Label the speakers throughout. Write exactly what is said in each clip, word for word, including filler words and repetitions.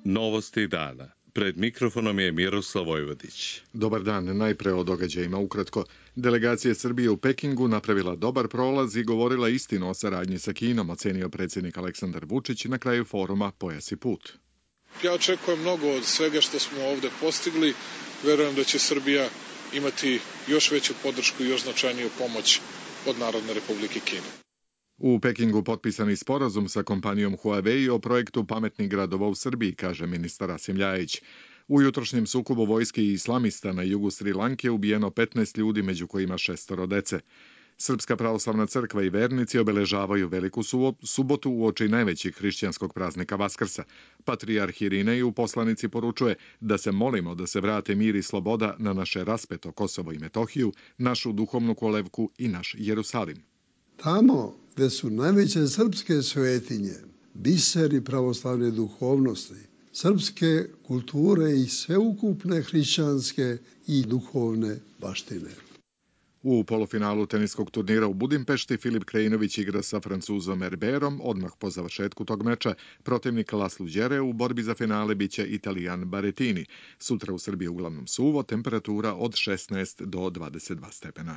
Speaker 1: Novosti dana. Pred mikrofonom je Miroslav Vojvodić.
Speaker 2: Dobar dan, najpre o događajima ukratko. Delegacija Srbije u Pekingu napravila dobar prolaz i govorila istinu o saradnji sa Kinom, ocenio predsjednik Aleksandar Vučić na kraju foruma Pojas i put.
Speaker 3: Ja očekujem mnogo od svega što smo ovde postigli. Verujem da će Srbija imati još veću podršku i još značajniju pomoć od Narodne Republike Kine.
Speaker 2: U Pekingu potpisani sporazum sa kompanijom Huawei o projektu pametnih gradova u Srbiji, kaže ministar Rasim Ljajić. U jutrošnjem sukobu vojske i islamista na jugu Sri Lanke ubijeno petnaest ljudi, među kojima šestoro dece. Srpska pravoslavna crkva i vernici obeležavaju Veliku subotu uoči najvećeg hrišćanskog praznika Vaskrsa. Patrijarh Irinej u poslanici poručuje da se molimo da se vrate mir i sloboda na naše raspeto Kosovo i Metohiju, našu duhovnu kolevku i naš Jerusalim.
Speaker 4: Tamo gde su najveće srpske svetinje, biseri pravoslavne duhovnosti, srpske kulture i sveukupne hrišćanske i duhovne baštine.
Speaker 2: U polufinalu teniskog turnira u Budimpešti Filip Krajinović igra sa Francuzom Herberom. Odmah po završetku tog meča protivnik Laslo Đere u borbi za finale biće Italijan Baretini. Sutra u Srbiji uglavnom suvo, temperatura od šesnaest do dvadeset dva stepena.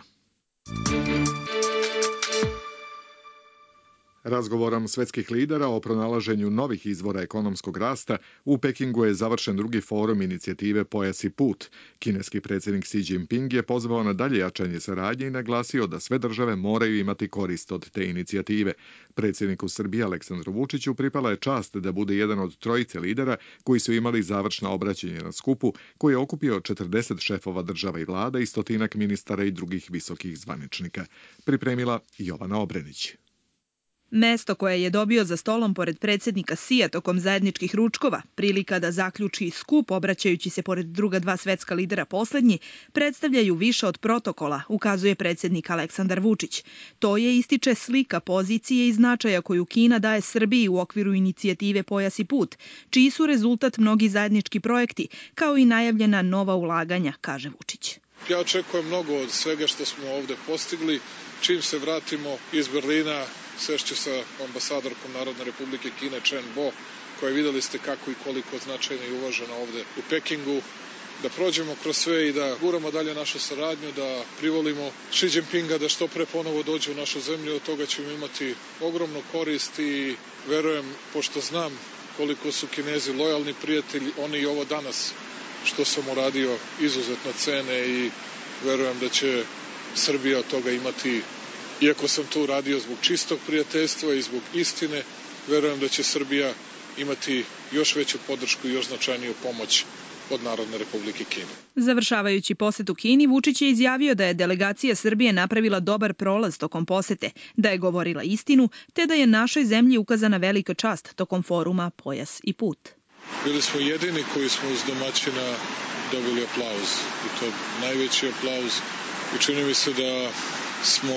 Speaker 2: Razgovorom svetskih lidera o pronalaženju novih izvora ekonomskog rasta u Pekingu je završen drugi forum inicijative Pojas i put. Kineski predsjednik Xi Jinping je pozvao na dalje jačanje saradnje i naglasio da sve države moraju imati korist od te inicijative. Predsjedniku Srbije Aleksandru Vučiću pripala je čast da bude jedan od trojice lidera koji su imali završna obraćanje na skupu koji je okupio četrdeset šefova država i vlada i stotinak ministara i drugih visokih zvaničnika. Pripremila Jovana Obrenić.
Speaker 5: Mesto koje je dobio za stolom pored predsjednika Xija tokom zajedničkih ručkova, prilika da zaključi skup obraćajući se pored druga dva svetska lidera poslednji, predstavljaju više od protokola, ukazuje predsjednik Aleksandar Vučić. To je, ističe, slika pozicije i značaja koju Kina daje Srbiji u okviru inicijative Pojas i put, čiji su rezultat mnogi zajednički projekti, kao i najavljena nova ulaganja, kaže Vučić.
Speaker 3: Ja očekujem mnogo od svega što smo ovde postigli. Čim se vratimo iz Berlina, sešću sa ambasadorkom Narodne Republike Kine Chen Bo, koja videli ste kako i koliko značajna i uvažena ovde u Pekingu, da prođemo kroz sve i da guramo dalje našu saradnju, da privolimo Xi Jinpinga da što pre ponovo dođe u našu zemlju, od toga ćemo imati ogromnu korist i verujem, pošto znam koliko su Kinezi lojalni prijatelji, oni i ovo danas što sam uradio izuzetno cene i verujem da će Srbija od toga imati, iako sam to uradio zbog čistog prijateljstva i zbog istine, verujem da će Srbija imati još veću podršku i još značajniju pomoć od Narodne Republike Kine.
Speaker 5: Završavajući posetu Kini, Vučić je izjavio da je delegacija Srbije napravila dobar prolaz tokom posete, da je govorila istinu, te da je našoj zemlji ukazana velika čast tokom foruma Pojas i put.
Speaker 3: Bili smo jedini koji smo uz domaćina dobili aplauz i to najveći aplauz i čini mi se da smo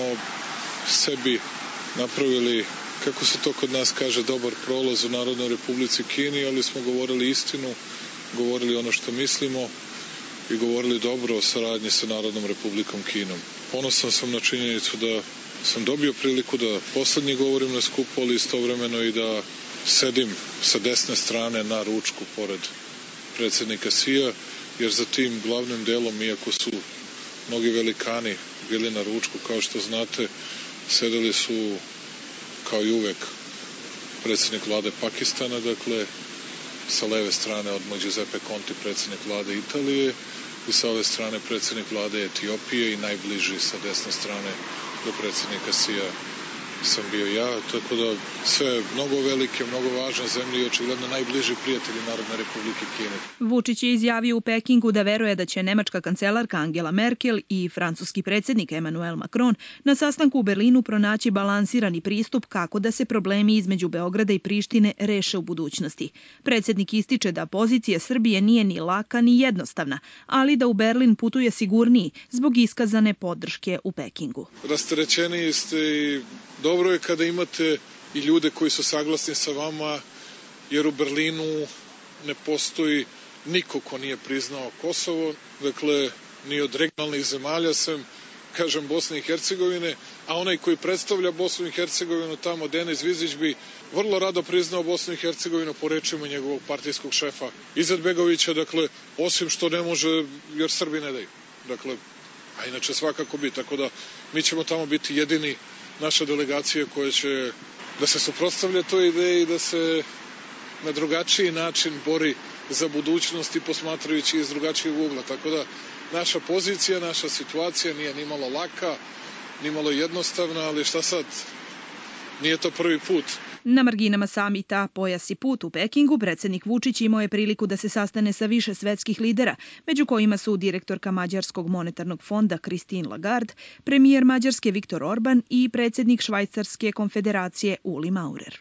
Speaker 3: sebi napravili, kako se to kod nas kaže, dobar prolaz u Narodnoj Republici Kini, ali smo govorili istinu, govorili ono što mislimo i govorili dobro o saradnji sa Narodnom Republikom Kinom. Ponosan sam na činjenicu da sam dobio priliku da poslednji govorim na skupu, ali istovremeno i da sedim sa desne strane na ručku pored predsjednika Xija, jer za tim glavnim delom, iako su mnogi velikani bili na ručku, kao što znate, sedeli su kao i uvek predsjednik vlade Pakistana, dakle sa leve strane od Giuseppe Conte, predsjednik vlade Italije, i sa ove strane predsjednik vlade Etiopije i najbliži sa desne strane do predsjednika Xija sam bio ja, tako da sve mnogo velike, mnogo važne zemlje i očigledno najbliži prijatelji Narodne Republike Kine.
Speaker 5: Vučić je izjavio u Pekingu da veruje da će nemačka kancelarka Angela Merkel i francuski predsjednik Emmanuel Macron na sastanku u Berlinu pronaći balansirani pristup kako da se problemi između Beograda i Prištine reše u budućnosti. Predsjednik ističe da pozicija Srbije nije ni laka ni jednostavna, ali da u Berlin putuje sigurniji zbog iskazane podrške u Pekingu.
Speaker 3: Rasterećeniji ste i dobro je kada imate i ljude koji su saglasni sa vama, jer u Berlinu ne postoji niko ko nije priznao Kosovo, dakle ni od regionalnih zemalja sem kažem, Bosne i Hercegovine, a onaj koji predstavlja Bosnu i Hercegovinu tamo, Denis Vizić, bi vrlo rado priznao Bosnu i Hercegovinu po rečima njegovog partijskog šefa Izetbegovića, dakle, osim što ne može jer Srbi ne daju. Dakle, a inače svakako bi, tako da mi ćemo tamo biti jedini, naša delegacija koja će da se suprotstavlja toj ideji, da se na drugačiji način bori za budućnost i posmatrajući iz drugačijeg ugla. Tako da naša pozicija, naša situacija nije ni malo laka, ni malo jednostavna, ali šta sad, nije to prvi put.
Speaker 5: Na marginama samita Pojas i put u Pekingu predsjednik Vučić imao je priliku da se sastane sa više svetskih lidera, među kojima su direktorka Mađarskog monetarnog fonda Christine Lagarde, premijer Mađarske Viktor Orban i predsjednik Švajcarske konfederacije Uli Maurer.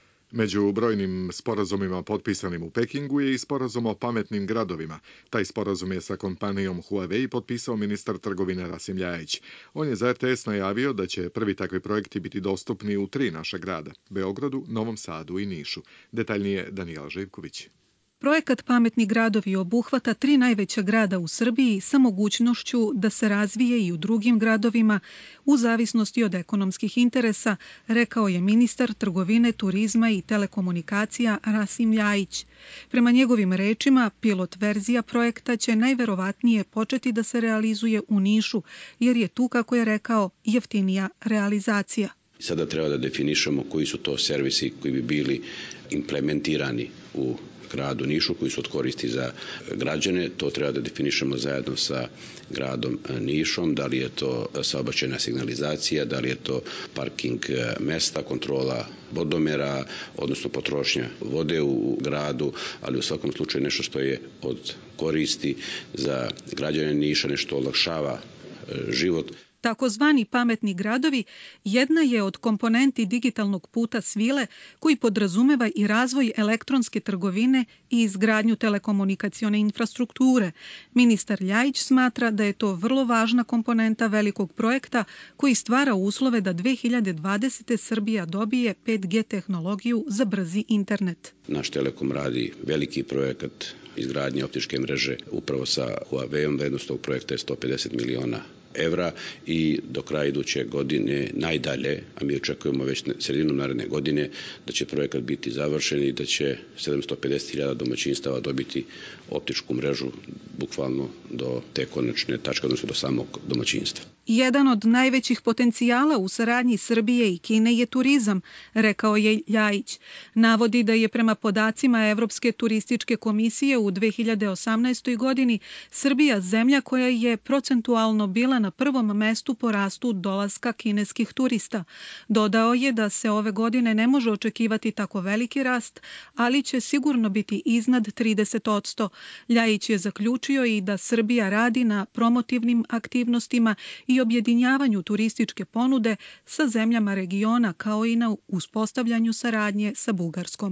Speaker 2: Među brojnim sporazumima potpisanim u Pekingu je i sporazum o pametnim gradovima. Taj sporazum je sa kompanijom Huawei potpisao ministar trgovine Rasim Ljajić. On je za R T S najavio da će prvi takvi projekti biti dostupni u tri naša grada: Beogradu, Novom Sadu i Nišu. Detaljnije Danijela Živković.
Speaker 6: Projekat Pametni gradovi obuhvata tri najveća grada u Srbiji sa mogućnošću da se razvije i u drugim gradovima u zavisnosti od ekonomskih interesa, rekao je ministar trgovine, turizma i telekomunikacija Rasim Ljajić. Prema njegovim rečima, pilot verzija projekta će najverovatnije početi da se realizuje u Nišu, jer je tu, kako je rekao, jeftinija realizacija.
Speaker 7: Sada treba da definišemo koji su to servisi koji bi bili implementirani u gradu Nišu, koji su od koristi za građane. To treba da definišemo zajedno sa gradom Nišom, da li je to saobraćajna signalizacija, da li je to parking mesta, kontrola vodomera, odnosno potrošnja vode u gradu, ali u svakom slučaju nešto što je od koristi za građane Niša, nešto olakšava život.
Speaker 6: Takozvani pametni gradovi jedna je od komponenti digitalnog puta svile koji podrazumeva i razvoj elektronske trgovine i izgradnju telekomunikacione infrastrukture. Ministar Ljajić smatra da je to vrlo važna komponenta velikog projekta koji stvara uslove da dve hiljade dvadesete. Srbija dobije pet G tehnologiju za brzi internet.
Speaker 7: Naš Telekom radi veliki projekat izgradnje optičke mreže upravo sa Huaweiom. Vrednost ovog projekta je sto pedeset miliona evra i do kraja iduće godine najdalje, a mi očekujemo već sredinom naredne godine, da će projekat biti završen i da će sedamsto pedeset hiljada domaćinstava dobiti optičku mrežu bukvalno do te konačne tačke, odnosno do samog domaćinstva.
Speaker 6: Jedan od najvećih potencijala u saradnji Srbije i Kine je turizam, rekao je Ljajić. Navodi da je prema podacima Evropske turističke komisije u dve hiljade osamnaestoj. godini Srbija zemlja koja je procentualno bila na prvom mestu po rastu dolaska kineskih turista. Dodao je da se ove godine ne može očekivati tako veliki rast, ali će sigurno biti iznad trideset posto. Ljajić je zaključio i da Srbija radi na promotivnim aktivnostima i objedinjavanju turističke ponude sa zemljama regiona, kao i na uspostavljanju saradnje sa Bugarskom.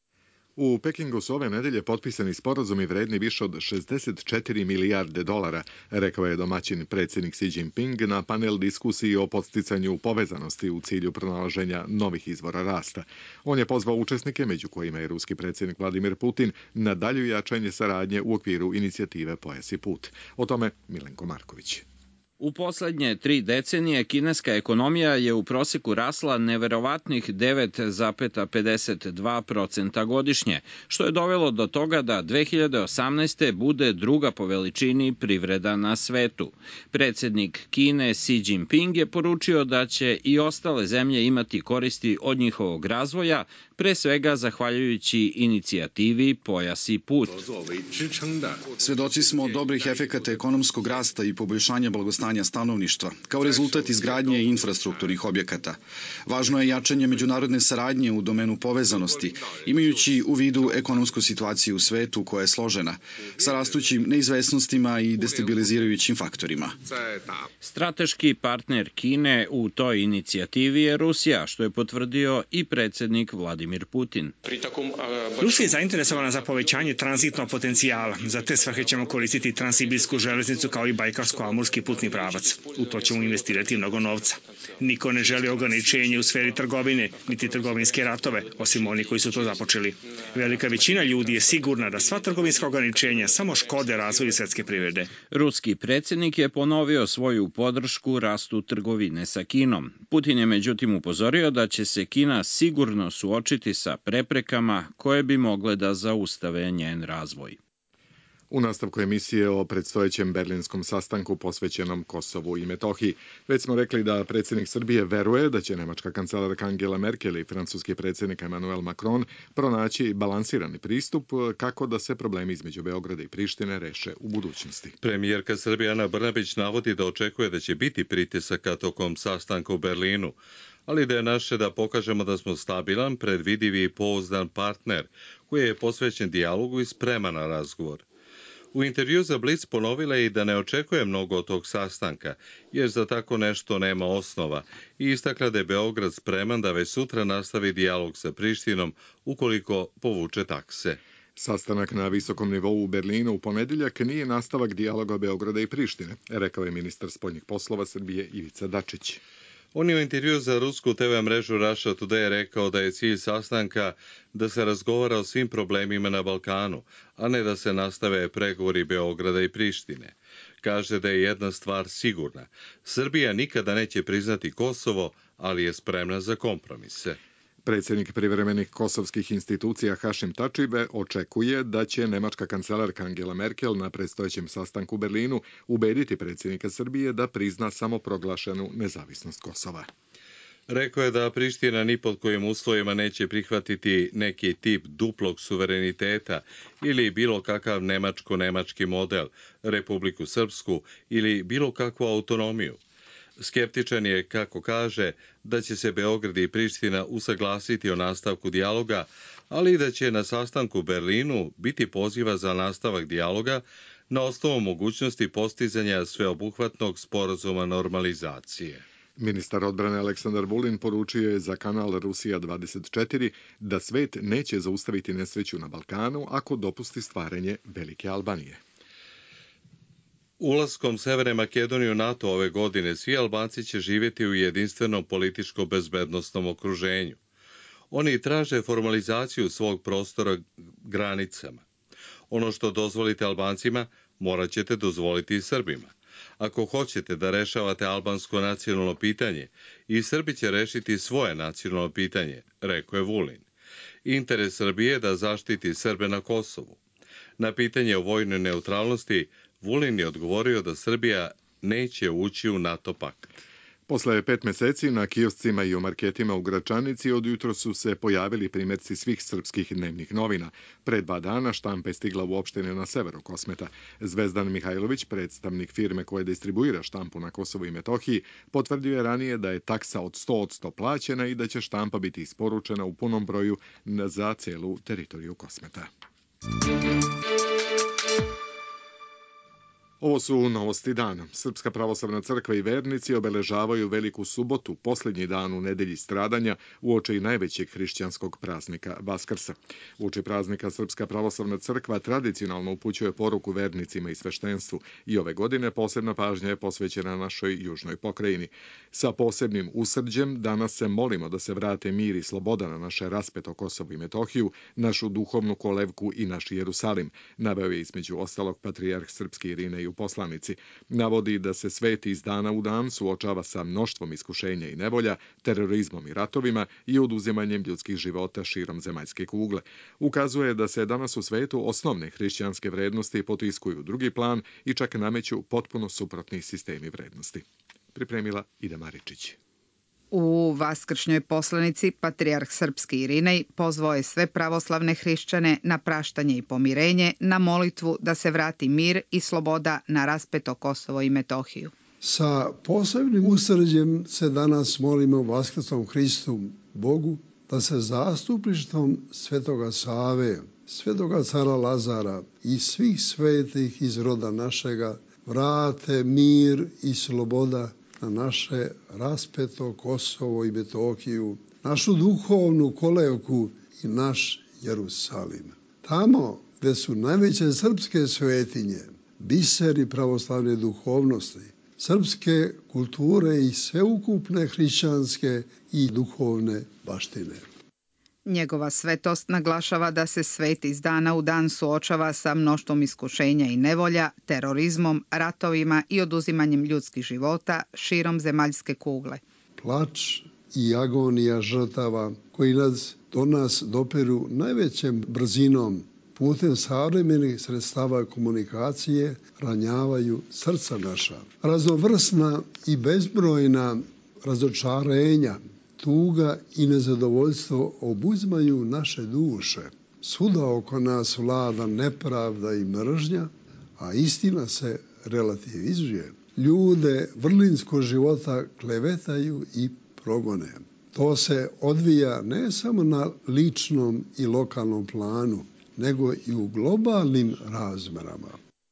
Speaker 2: U Pekingu su ove nedelje potpisani sporazumi vredni više od šezdeset četiri milijarde dolara, rekao je domaćin predsjednik Xi Jinping na panel diskusiji o podsticanju povezanosti u cilju pronalaženja novih izvora rasta. On je pozvao učesnike, među kojima je ruski predsjednik Vladimir Putin, na dalje jačanje saradnje u okviru inicijative Pojas i put. O tome Milenko Marković.
Speaker 8: U poslednje tri decenije kineska ekonomija je u prosjeku rasla neverovatnih devet zarez pedeset dva posto godišnje, što je dovelo do toga da dve hiljade osamnaeste. bude druga po veličini privreda na svetu. Predsjednik Kine Xi Jinping je poručio da će i ostale zemlje imati koristi od njihovog razvoja, pre svega zahvaljujući inicijativi Pojas i put.
Speaker 9: Svedoci smo dobrih efekata ekonomskog rasta i poboljšanja blagostanja stanovništva, kao rezultat izgradnje infrastrukturnih objekata. Važno je jačanje međunarodne saradnje u domenu povezanosti, imajući u vidu ekonomsku situaciju u svetu koja je složena, sa rastućim neizvesnostima i destabilizirajućim faktorima.
Speaker 8: Strateški partner Kine u toj inicijativi je Rusija, što je potvrdio i predsjednik Vladimir Putin.
Speaker 10: Rusija je zainteresovana za povećanje tranzitnog potencijala. Za te svrhe ćemo koristiti Transsibirsku železnicu kao i Bajkalsko-amurski putni pravac. U to ćemo investirati mnogo novca. Niko ne želi ograničenje u sferi trgovine, niti trgovinske ratove, osim oni koji su to započeli. Velika većina ljudi je sigurna da sva trgovinska ograničenja samo škode razvoju svetske privrede.
Speaker 8: Ruski predsjednik je ponovio svoju podršku rastu trgovine sa Kinom. Putin je međutim upozorio da će se Kina sigurno suočiti sa preprekama koje bi mogle da zaustave njen razvoj.
Speaker 2: U nastavku emisije o predstojećem berlinskom sastanku posvećenom Kosovu i Metohiji. Već smo rekli da predsjednik Srbije veruje da će nemačka kancelarka Angela Merkel i francuski predsjednik Emmanuel Macron pronaći balansirani pristup kako da se problemi između Beograda i Prištine reše u budućnosti.
Speaker 1: Premijerka Srbije Ana Brnabić navodi da očekuje da će biti pritisaka tokom sastanka u Berlinu, ali da je naše da pokažemo da smo stabilan, predvidivi i pouzdan partner koji je posvećen dijalogu i spreman na razgovor. U intervju za Blic ponovila je i da ne očekuje mnogo od tog sastanka, jer za tako nešto nema osnova, i istakla da je Beograd spreman da već sutra nastavi dijalog sa Prištinom ukoliko povuče takse.
Speaker 2: Sastanak na visokom nivou u Berlinu u ponedjeljak nije nastavak dijaloga Beograda i Prištine, rekao je ministar spoljnih poslova Srbije Ivica Dačić.
Speaker 1: On je u intervju za rusku te ve mrežu Russia Today rekao da je cilj sastanka da se razgovara o svim problemima na Balkanu, a ne da se nastave pregovori Beograda i Prištine. Kaže da je jedna stvar sigurna. Srbija nikada neće priznati Kosovo, ali je spremna za kompromise.
Speaker 2: Predsjednik privremenih kosovskih institucija Hašim Tačibe očekuje da će nemačka kancelarka Angela Merkel na predstojećem sastanku u Berlinu ubediti predsjednika Srbije da prizna samoproglašenu nezavisnost Kosova.
Speaker 1: Rekao je da Priština ni pod kojim uslovima neće prihvatiti neki tip duplog suvereniteta ili bilo kakav nemačko-nemački model, Republiku Srpsku ili bilo kakvu autonomiju. Skeptičan je, kako kaže, da će se Beograd i Priština usaglasiti o nastavku dijaloga, ali i da će na sastanku u Berlinu biti poziva za nastavak dijaloga na osnovu mogućnosti postizanja sveobuhvatnog sporazuma normalizacije.
Speaker 2: Ministar odbrane Aleksandar Vulin poručio je za kanal Rusija dvadeset četiri da svet neće zaustaviti nesreću na Balkanu ako dopusti stvaranje Velike Albanije.
Speaker 1: Ulaskom Severne Makedonije u NATO ove godine svi Albanci će živjeti u jedinstvenom političko-bezbednostnom okruženju. Oni traže formalizaciju svog prostora granicama. Ono što dozvolite Albancima, morat ćete dozvoliti i Srbima. Ako hoćete da rešavate albansko nacionalno pitanje, i Srbi će rešiti svoje nacionalno pitanje, rekao je Vulin. Interes Srbije je da zaštiti Srbe na Kosovu. Na pitanje o vojnoj neutralnosti, Vulin je odgovorio da Srbija neće ući u NATO pakt.
Speaker 2: Posle pet meseci na kioscima i u marketima u Gračanici od jutro su se pojavili primjerci svih srpskih dnevnih novina. Pre dva dana štampa je stigla u opštine na severu Kosmeta. Zvezdan Mihajlović, predstavnik firme koja distribuira štampu na Kosovu i Metohiji, potvrdio je ranije da je taksa od sto posto plaćena i da će štampa biti isporučena u punom broju za celu teritoriju Kosmeta. Ovo su novosti dana. Srpska pravoslavna crkva i vernici obeležavaju Veliku subotu, posljednji dan u nedelji stradanja, uoči najvećeg hrišćanskog praznika Vaskrsa. Uoči praznika Srpska pravoslavna crkva tradicionalno upućuje poruku vernicima i sveštenstvu i ove godine posebna pažnja je posvećena našoj južnoj pokrajini. Sa posebnim usrđem danas se molimo da se vrate mir i sloboda na naše raspeto Kosovo i Metohiju, našu duhovnu kolevku i naš Jerusalim, naveo je između ostalog patrijarh srpski Irine i poslanici. Navodi da se svet iz dana u dan suočava sa mnoštvom iskušenja i nevolja, terorizmom i ratovima i oduzimanjem ljudskih života širom zemaljske kugle. Ukazuje da se danas u svetu osnovne hrišćanske vrednosti potiskuju u drugi plan i čak nameću potpuno suprotni sistemi vrednosti. Pripremila Ida Maričić.
Speaker 11: U vaskršnjoj poslanici patrijarh srpski Irinej pozvao je sve pravoslavne hrišćane na praštanje i pomirenje, na molitvu da se vrati mir i sloboda na raspeto Kosovo i Metohiju.
Speaker 4: Sa posebnim usrđem se danas molimo vaskrsnom Hristu Bogu da se zastupništvom Svetoga Save, Svetoga cara Lazara i svih svetih iz roda našega vrate mir i sloboda na naše raspeto Kosovo i Metohiju, našu duhovnu kolevku i naš Jerusalim. Tamo gde su najveće srpske svetinje, biseri pravoslavne duhovnosti, srpske kulture i sveukupne hrišćanske i duhovne baštine.
Speaker 11: Njegova svetost naglašava da se svet iz dana u dan suočava sa mnoštvom iskušenja i nevolja, terorizmom, ratovima i oduzimanjem ljudskih života širom zemaljske kugle.
Speaker 4: Plač i agonija žrtava koji nas, do nas doperu najvećem brzinom putem savremenih sredstava komunikacije ranjavaju srca naša. Raznovrsna i bezbrojna razočarenja, tuga i nezadovoljstvo obuzimaju naše duše. Svuda oko nas vlada nepravda i mržnja, a istina se relativizuje. Ljude vrlinskog života klevetaju i progone. To se odvija ne samo na ličnom i lokalnom planu, nego i u globalnim razmerama.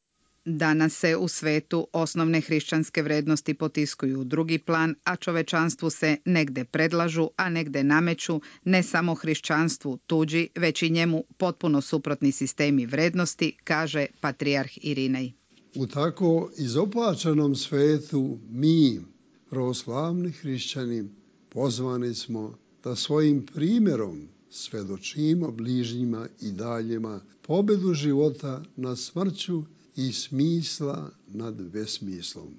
Speaker 11: Danas se u svetu osnovne hrišćanske vrednosti potiskuju u drugi plan, a čovečanstvu se negde predlažu, a negde nameću ne samo hrišćanstvu tuđi, već i njemu potpuno suprotni sistemi vrednosti, kaže patrijarh Irinej.
Speaker 4: U tako izopačenom svetu mi, pravoslavni hrišćani, pozvani smo da svojim primjerom svedočimo bližnjima i daljima pobedu života nad smrću i smisla nad besmislom.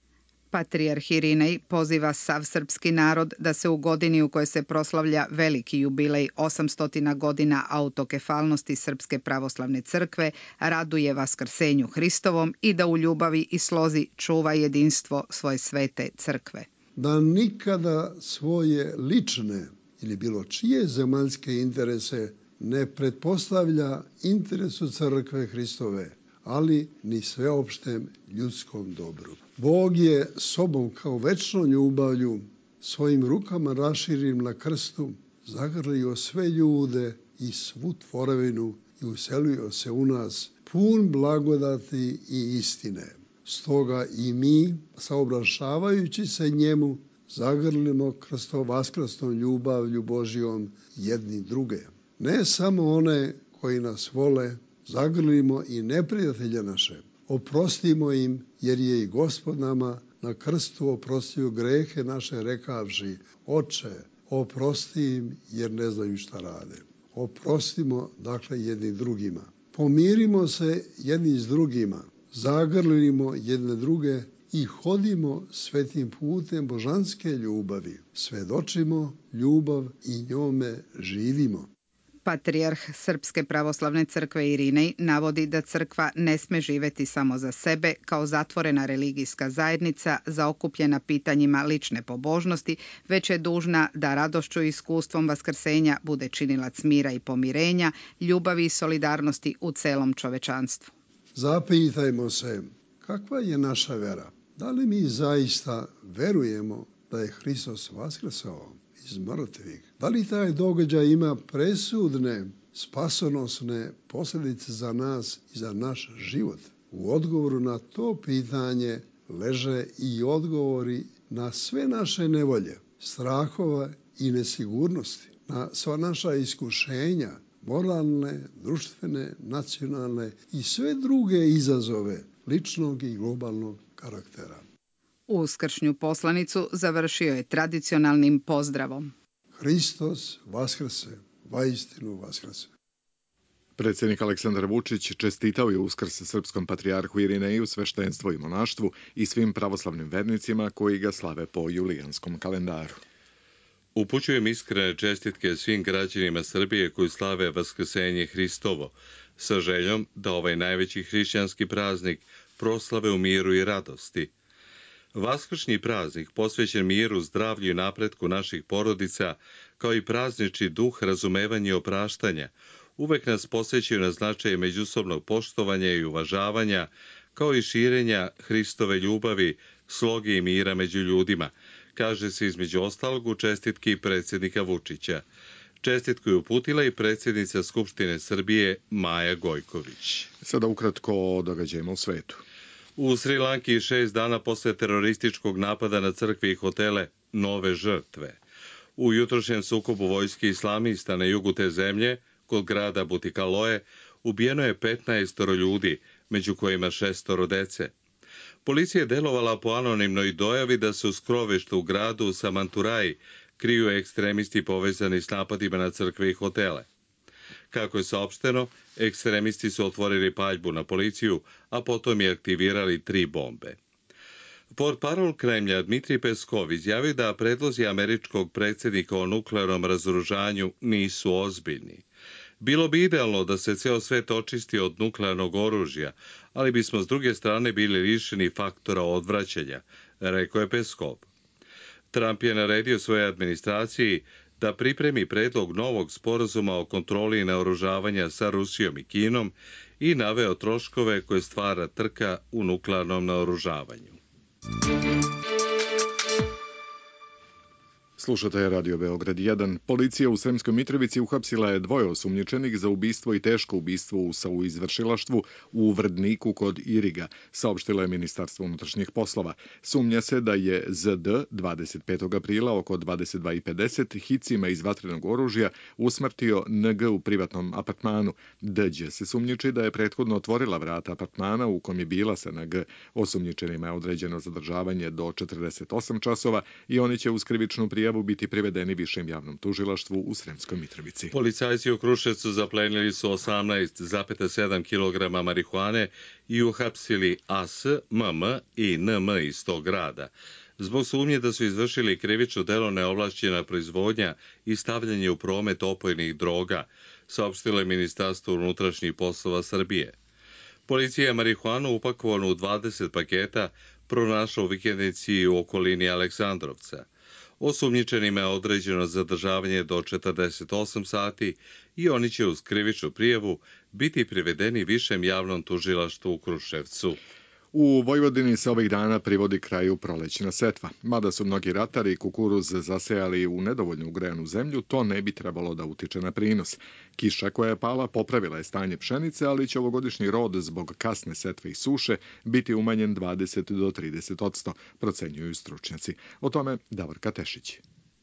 Speaker 11: Patrijarh Irinej poziva sav srpski narod da se u godini u kojoj se proslavlja veliki jubilej osamsto godina autokefalnosti Srpske pravoslavne crkve raduje Vaskrsenju Hristovom i da u ljubavi i slozi čuva jedinstvo svoje svete crkve.
Speaker 4: Da nikada svoje lične ili bilo čije zemaljske interese ne pretpostavlja interesu crkve Hristove, ali ni sveopštem ljudskom dobru. Bog je sobom kao večnom ljubavlju svojim rukama raširim na krstu zagrlio sve ljude i svu tvorevinu i uselio se u nas pun blagodati i istine. Stoga i mi, saobraćavajući se njemu, zagrlimo krsto-vaskrstnom ljubavlju Božjom jedni druge. Ne samo one koji nas vole, zagrlimo i neprijatelje naše. Oprostimo im, jer je i Gospod nama na krstu oprostio grehe naše rekavši: Oče, oprosti im, jer ne znaju šta rade. Oprostimo, dakle, jedni drugima. Pomirimo se jedni s drugima, zagrlimo jedne druge i hodimo svetim putem božanske ljubavi. Svedočimo ljubav i njome živimo.
Speaker 11: Patrijarh Srpske pravoslavne crkve Irinej navodi da crkva ne sme živeti samo za sebe kao zatvorena religijska zajednica zaokupljena pitanjima lične pobožnosti, već je dužna da radošću i iskustvom vaskrsenja bude činilac mira i pomirenja, ljubavi i solidarnosti u celom čovečanstvu.
Speaker 4: Zapitajmo se, kakva je naša vera? Da li mi zaista verujemo da je Hristos vaskrsao iz mrtvih? Da li taj događaj ima presudne, spasonosne posljedice za nas i za naš život? U odgovoru na to pitanje leže i odgovori na sve naše nevolje, strahova i nesigurnosti, na sva naša iskušenja, moralne, društvene, nacionalne i sve druge izazove ličnog i globalnog karaktera.
Speaker 11: Uskršnju poslanicu završio je tradicionalnim pozdravom.
Speaker 4: Hristos vaskrse, vaistinu vaskrse.
Speaker 2: Predsjednik Aleksandar Vučić čestitao je Uskrs srpskom patrijarhu Irineju, sveštenstvu i monaštvu i svim pravoslavnim vernicima koji ga slave po julijanskom kalendaru.
Speaker 1: Upućujem iskrene čestitke svim građanima Srbije koji slave Vaskrsenje Hristovo, sa željom da ovaj najveći hrišćanski praznik proslave u miru i radosti. Vaskršnji praznik posvećen miru, zdravlju i napretku naših porodica, kao i praznični duh razumevanja i opraštanja, uvek nas posjećaju na značaj međusobnog poštovanja i uvažavanja, kao i širenja Hristove ljubavi, sloge i mira među ljudima, kaže se između ostalog u čestitki predsjednika Vučića. Čestitku je uputila i predsjednica Skupštine Srbije Maja Gojković.
Speaker 2: Sada ukratko o događajima u svetu.
Speaker 1: U Sri Lanki šest dana posle terorističkog napada na crkve i hotele nove žrtve. U jutrošnjem sukobu vojske islamista na jugu te zemlje, kod grada Butikaloe, ubijeno je petnaest ljudi, među kojima šestoro dece. Policija je delovala po anonimnoj dojavi da se u skrovištu u gradu Samanturaj kriju ekstremisti povezani s napadima na crkve i hotele. Kako je saopšteno, ekstremisti su otvorili paljbu na policiju, a potom je aktivirali tri bombe. Portparol Kremlja Dmitrij Peskov izjavio da predlozi američkog predsjednika o nuklearnom razoružanju nisu ozbiljni. Bilo bi idealno da se ceo svet očisti od nuklearnog oružja, ali bismo s druge strane bili lišeni faktora odvraćanja, rekao je Peskov. Trump je naredio svojoj administraciji da pripremi predlog novog sporazuma o kontroli naoružavanja sa Rusijom i Kinom i naveo troškove koje stvara trka u nuklearnom naoružavanju.
Speaker 2: Slušate Radio Beograd jedan. Policija u Sremskoj Mitrovici uhapsila je dvoje osumnjičenih za ubistvo i teško ubistvo u sauizvršilaštvu u Vrdniku kod Iriga, saopštilo je Ministarstvo unutrašnjih poslova. Sumnja se da je Z D dvadeset petog aprila oko dvadeset dva i pedeset hicima iz vatrenog oružja usmrtio N G u privatnom apartmanu. D Đ se sumnjiči da je prethodno otvorila vrata apartmana u kom je bila sa N G. Osumnjičenima je određeno zadržavanje do četrdeset osam časova i oni će uz krivičnu prijavu biti privedeni višem javnom tužilaštvu u Sremskoj Mitrovici.
Speaker 1: Policajci u Kruševcu zaplenili su osamnaest zarez sedam kilograma marihuane i uhapsili A S, M M i N M iz tog grada, zbog sumnje da su izvršili krivično delo neovlašćena proizvodnja i stavljanje u promet opojnih droga, saopštilo je Ministarstvo unutrašnjih poslova Srbije. Policija je marihuanu upakovanu u dvadeset paketa pronašla u vikendici u okolini Aleksandrovca. Osumnjičenima je određeno zadržavanje do četrdeset osam sati i oni će uz krivičnu prijavu biti privedeni višem javnom tužilaštvu u Kruševcu.
Speaker 2: U Vojvodini se ovih dana privodi kraju prolećna setva. Mada su mnogi ratari kukuruz zasejali u nedovoljno ugrejanu zemlju, to ne bi trebalo da utiče na prinos. Kiša koja je pala popravila je stanje pšenice, ali će ovogodišnji rod zbog kasne setve i suše biti umanjen dvadeset do trideset odsto, procenjuju stručnjaci. O tome Davorka Tešić.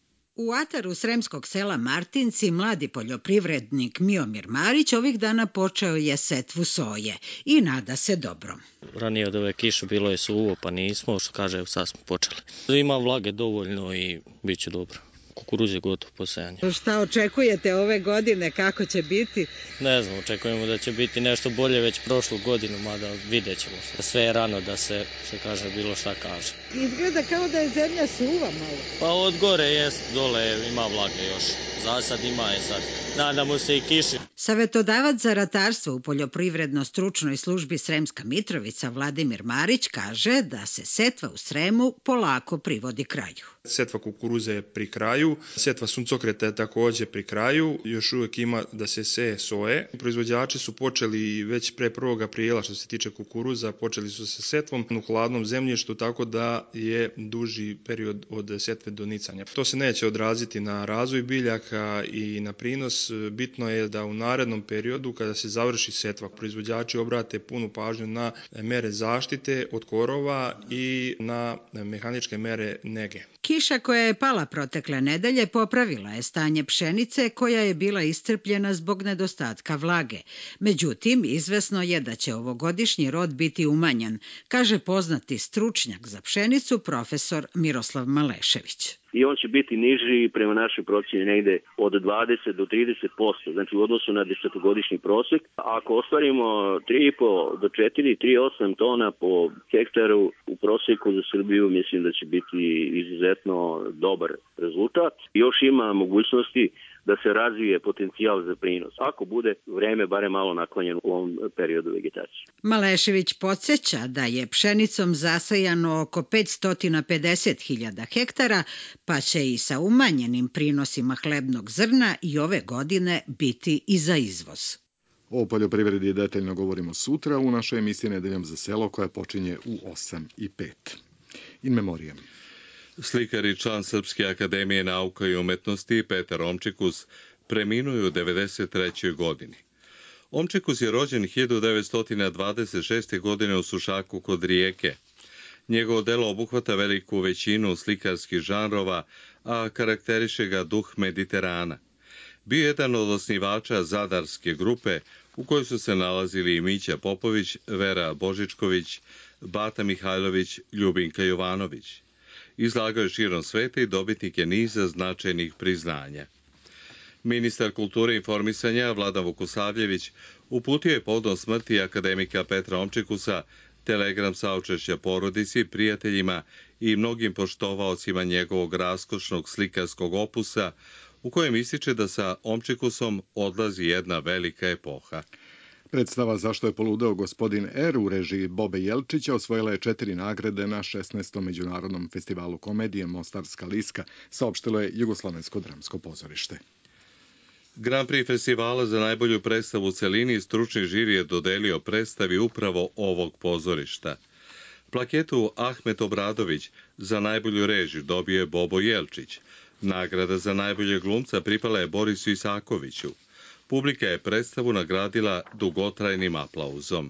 Speaker 12: U ataru sremskog sela Martinci mladi poljoprivrednik Miomir Marić ovih dana počeo je setvu soje i nada se dobrom.
Speaker 13: Ranije od ove kiše bilo je suvo, pa nismo, što kaže, sad smo počeli. Ima vlage dovoljno i bit će dobro. Kukuruz je gotov po sejanju.
Speaker 12: Šta očekujete ove godine, kako će biti?
Speaker 13: Ne znam, očekujemo da će biti nešto bolje već prošlu godinu, mada vidjet ćemo. Sve je rano da se, što kaže, bilo šta kaže.
Speaker 12: Izgleda kao da je zemlja suva malo.
Speaker 13: Pa od gore jest, dole ima vlage još. Za sad ima je sad. Nadamo se i kiši.
Speaker 12: Savetodavac za ratarstvo u poljoprivredno-stručnoj službi Sremska Mitrovica Vladimir Marić kaže da se setva u Sremu polako privodi kraju.
Speaker 14: Setva kukuruza je pri kraju, setva suncokreta je također pri kraju, još uvijek ima da se seje soje. Proizvođači su počeli već pre prvog aprila što se tiče kukuruza, počeli su sa setvom u hladnom zemljištu, tako da je duži period od setve do nicanja. To se neće odraziti na razvoj biljaka i na prinos. Bitno je da u narednom periodu, kada se završi setva, proizvođači obrate punu pažnju na mere zaštite od korova i na mehaničke mere nege.
Speaker 12: Kiša koja je pala protekle nedelje popravila je stanje pšenice koja je bila iscrpljena zbog nedostatka vlage. Međutim, izvesno je da će ovogodišnji rod biti umanjen, kaže poznati stručnjak za pšenicu profesor Miroslav Malešević.
Speaker 15: I on će biti niži prema našoj procjeni negde od dvadeset do trideset posto, znači u odnosu na desetogodišnji prosek. Ako ostvarimo tri i po do četiri, tri i osam tona po hektaru u proseku za Srbiju, mislim da će biti izuzetno dobar rezultat. Još ima mogućnosti da se razvije potencijal za prinos, ako bude vreme bare malo naklonjeno u ovom periodu vegetacije.
Speaker 12: Malešević podsjeća da je pšenicom zasajano oko petsto pedeset hiljada hektara, pa će i sa umanjenim prinosima hlebnog zrna i ove godine biti i za izvoz.
Speaker 2: O poljoprivredi detaljno govorimo sutra u našoj emisiji Nedeljom za selo koja počinje u osam i pet. In memoriam.
Speaker 1: Slikar i član Srpske akademije nauka i umetnosti Petar Omčikus preminuo u devedeset trećoj godini. Omčikus je rođen hiljadu devetsto dvadeset šeste. godine u Sušaku kod Rijeke. Njegovo delo obuhvata veliku većinu slikarskih žanrova, a karakteriše ga duh Mediterana. bio jedan od osnivača Zadarske grupe u kojoj su se nalazili i Mića Popović, Vera Božičković, Bata Mihajlović, Ljubinka Jovanović. Izlagao je širom sveta i dobitnik je niza značajnih priznanja. Ministar kulture i informisanja Vladan Vukosavljević uputio je povodom smrti akademika Petra Omčikusa telegram saučešća porodici, prijateljima i mnogim poštovaocima njegovog raskošnog slikarskog opusa, u kojem ističe da sa Omčikusom odlazi jedna velika epoha.
Speaker 2: Predstava Zašto je poludeo gospodin R u režiji Bobe Jelčića osvojila je četiri nagrade na šesnaestom Međunarodnom festivalu komedije Mostarska liska, saopštilo je Jugoslovensko dramsko pozorište.
Speaker 1: Grand Prix festivala za najbolju predstavu u celini stručni žiri je dodelio predstavi upravo ovog pozorišta. Plaketu Ahmet Obradović za najbolju režiju dobio je Bobo Jelčić. Nagrada za najboljeg glumca pripala je Borisu Isakoviću. Publika je predstavu nagradila dugotrajnim aplauzom.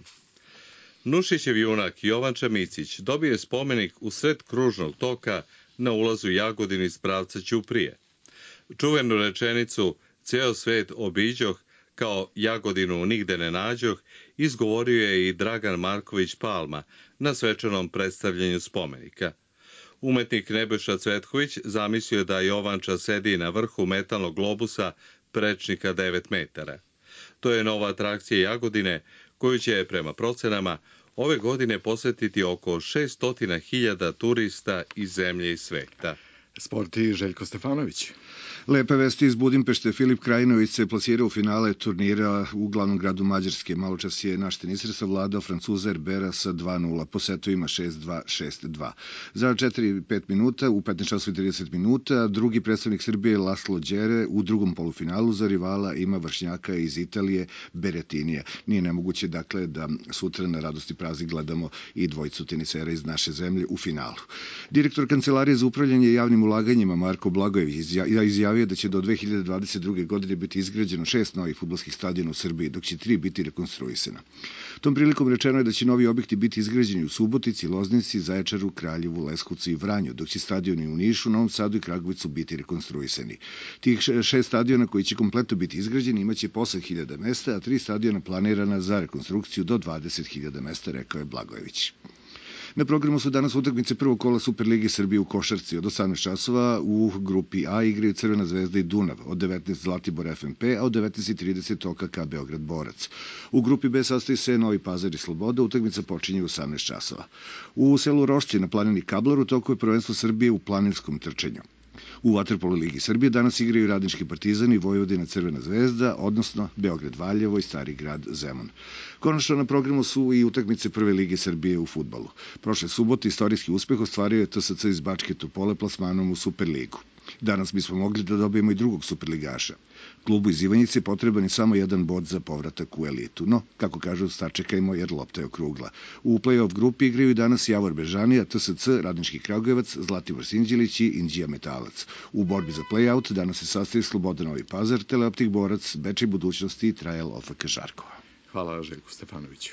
Speaker 1: Nušićev junak Jovanča Micić dobio je spomenik u sred kružnog toka na ulazu Jagodini iz pravca Ćuprije. Čuvenu rečenicu "Ceo svet obiđoh, kao Jagodinu nigde ne nađoh" izgovorio je i Dragan Marković Palma na svečanom predstavljanju spomenika. Umetnik Nebojša Cvetković zamislio da Jovanča sedi na vrhu metalnog globusa prečnika devet metara. To je nova atrakcija Jagodine, koju će, prema procenama, ove godine posetiti oko šessto hiljada turista iz zemlje i sveta.
Speaker 2: Sport i Željko Stefanović.
Speaker 16: Lepe vesti iz Budimpešte. Filip Krajinović se plasirao u finale turnira u glavnom gradu Mađarske. Maločas je naš teniser savladao Francuza Herbera sa dva nula. Po setu ima šest dva, šest dva. Za četiri pet minuta, u petnaest časova i trideset minuta, drugi predstavnik Srbije Laslo Đere u drugom polufinalu za rivala ima vršnjaka iz Italije Beretinija. Nije nemoguće, dakle, da sutra na Radosti praznik gledamo i dvojicu tenisera iz naše zemlje u finalu. Direktor Kancelarije za upravljanje javnim ulaganjima Marko Blagojević izjavio da će do dve hiljade dvadeset druge. godine biti izgrađeno šest novih fudbalskih stadiona u Srbiji, dok će tri biti rekonstruisana. Tom prilikom rečeno je da će novi objekti biti izgrađeni u Subotici, Loznici, Zaječaru, Kraljevu, Leskovcu i Vranju, dok će stadioni u Nišu, Novom Sadu i Kragujevcu biti rekonstruisani. Tih šest stadiona koji će kompletno biti izgrađeni imaće po osam hiljada mesta, a tri stadiona planirana za rekonstrukciju do dvadeset hiljada mesta, rekao je Blagojević. Na programu su danas utakmice prvog kola Superlige Srbije u košarci. Od osamnaest časova u grupi A igraju Crvena zvezda i Dunav, od devetnaest Zlatibor F M P, a od devetnaest i trideset O K K Beograd Borac. U grupi B sastoji se Novi Pazar i Sloboda, utakmica počinje u osamnaest časova. U selu Rošće na planini Kablar u toku je prvenstvo Srbije u planinskom trčanju. U vaterpolo Ligi Srbije danas igraju Radnički Partizan i Vojvodina Crvena zvezda, odnosno Beograd Valjevo i Stari grad Zemun. Konačno na programu su i utakmice Prve Lige Srbije u fudbalu. Prošle subote istorijski uspeh ostvario je T S C iz Bačke Topole plasmanom u Superligu. Danas bismo mogli da dobijemo i drugog superligaša. Klubu iz Ivanjice potreban je samo jedan bod za povratak u elitu. No, kako kažu, sačekajmo jer lopta je okrugla. U play-off grupi igraju danas Javor Bežanija, T S C, Radnički Kragujevac, Zlatibor Sinđelić i Inđija Metalac. U borbi za play-out danas se sastaje Sloboda Novi Pazar, Teleoptik Borac, Bečej Budućnosti i Trajal O F K Žarkova.
Speaker 2: Hvala Željku Stefanoviću.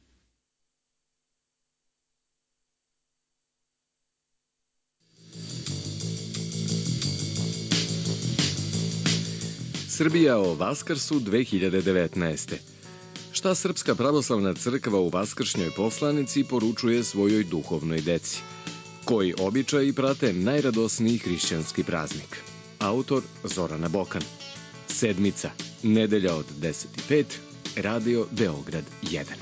Speaker 17: Srbija o Vaskrsu dve hiljade devetnaeste. Šta Srpska pravoslavna crkva u vaskršnjoj poslanici poručuje svojoj duhovnoj deci? Koji običaji prate najradosniji hrišćanski praznik? Autor Zorana Bokan. Sedmica, nedelja od deset i pet, Radio Beograd jedan.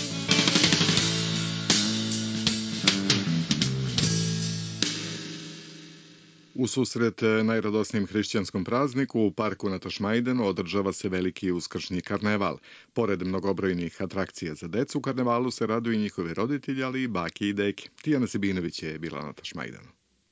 Speaker 2: U susret najradosnijem hrišćanskom prazniku u parku na Tašmajdenu održava se veliki uskršnji karneval. Pored mnogobrojnih atrakcija za decu, u karnevalu se raduju i njihovi roditelji, ali i bake i deke. Tijana Sebinović je bila na Tašmajdenu.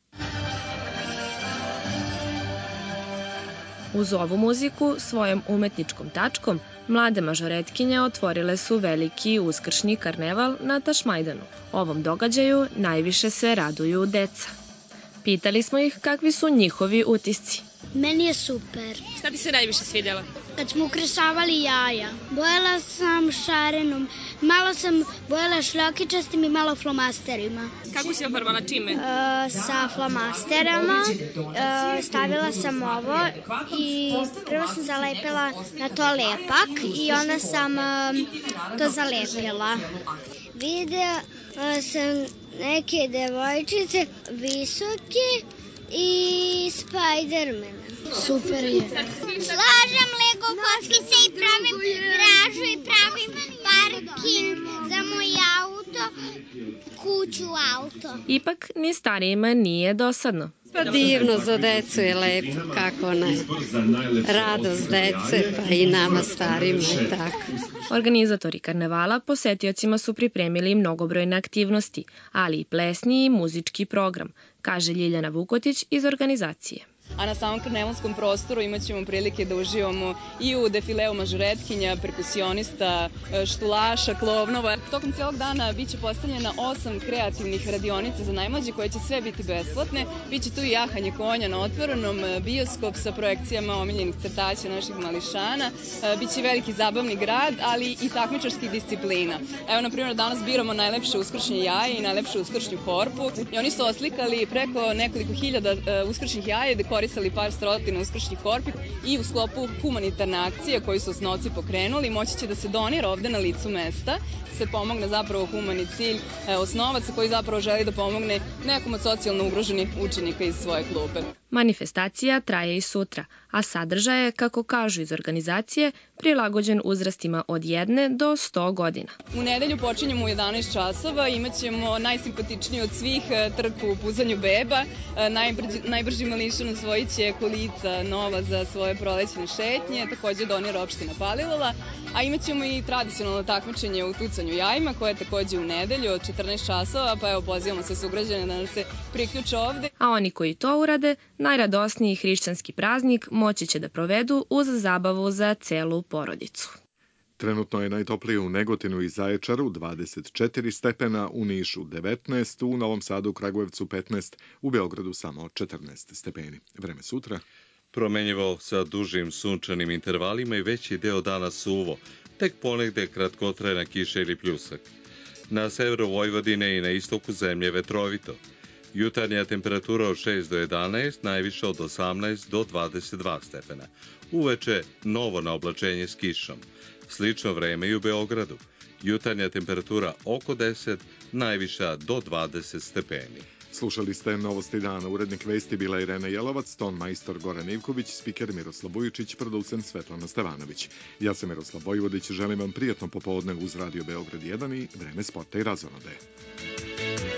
Speaker 18: Uz ovu muziku, svojom umetničkom tačkom, mlade mažoretkinje otvorile su veliki uskršnji karneval na Tašmajdanu. Ovom događaju najviše se raduju deca. Pitali smo ih kakvi su njihovi utisci.
Speaker 19: Meni je super.
Speaker 18: Šta ti se najviše svidjelo?
Speaker 19: Kad smo ukresavali jaja, bojala sam šarenom, malo sam bojala šljokičastim i malo flomasterima.
Speaker 18: Kako si obarvala čime?
Speaker 19: E, sa flomasterama, e, stavila sam ovo i prvo sam zalepila na to lepak i onda sam e, to zalepila. Videla sam neke devojčice visoke i Spidermana. Super je.
Speaker 20: Slažem Lego kockice i pravim garažu i pravim parking za moj auto, kuću auto.
Speaker 18: Ipak ni starijima nije dosadno.
Speaker 21: Pa divno, za decu je lepo, kako ne. Radost dece, pa i nama starima i tako.
Speaker 18: Organizatori karnevala posetiocima su pripremili mnogobrojne aktivnosti, ali i plesni i muzički program, kaže Ljiljana Vukotić iz organizacije.
Speaker 22: A na samom karnevalskom prostoru imat ćemo prilike da uživamo i u defileu mažoretkinja, perkusionista, štulaša, klovnova. Tokom celog dana biće postavljena osam kreativnih radionica za najmlađe koje će sve biti besplatne. Biće tu i jahanje konja na otvorenom, bioskop sa projekcijama omiljenih crtaća naših mališana. Biće veliki zabavni grad, ali i takmičarskih disciplina. Evo, na primjer, danas biramo najlepše uskršnje jaje i najlepšu uskršnju korpu. I oni su oslikali preko nekoliko hiljada uskršnjih jaja, dekorisali par stotina uskršnjih korpi i u sklopu humanitarne akcije koju su osnovci pokrenuli moći će da se donira ovde na licu mesta, se pomogne zapravo humani cilj osnovaca koji zapravo želi da pomogne nekom od socijalno ugroženih učenika iz svoje klupe.
Speaker 18: Manifestacija traje i sutra, a sadržaj je, kako kažu iz organizacije, prilagođen uzrastima od jedne do sto godina.
Speaker 22: U nedelju počinjemo u jedanaest časova, imat ćemo najsimpatičniji od svih trku u puzanju beba, najbrži, najbrži mališan osvojit će kolica nova za svoje prolećne šetnje, takođe donira opština Palivola, a imat ćemo i tradicionalno takmičenje u tucanju jajima, koje je takođe u nedelju od četrnaest časova, pa evo pozivamo sve sugrađane da nam se priključe ovde.
Speaker 18: A oni koji to urade, najradosniji hrišćanski praznik moći će da provedu uz zabavu za celu porodicu.
Speaker 2: Trenutno je najtoplije u Negotinu i Zaječaru dvadeset četiri stepena, u Nišu devetnaest, u Novom Sadu, Kragujevcu petnaest, u Beogradu samo četrnaest stepeni. Vreme sutra.
Speaker 1: Promenjivo sa dužim sunčanim intervalima i veći deo dana suvo, tek ponegde kratkotrajna kiša ili pljusak. Na severu Vojvodine i na istoku zemlje vetrovito. Jutarnja temperatura od šest do jedanaest, najviša od osamnaest do dvadeset dva stepena. Uveče novo naoblačenje s kišom. Slično vreme i u Beogradu. Jutarnja temperatura oko deset, najviša do dvadeset stepeni.
Speaker 2: Slušali ste Novosti dana. Urednik vesti bila Irena Jelovac, ton majstor Goran Ivković, spiker Miroslav Bujičić, producent Svetlana Stevanović. Ja sam Miroslav Vojvodić, želim vam prijatno popodne uz Radio Beograd jedan i vreme sporta i razonode.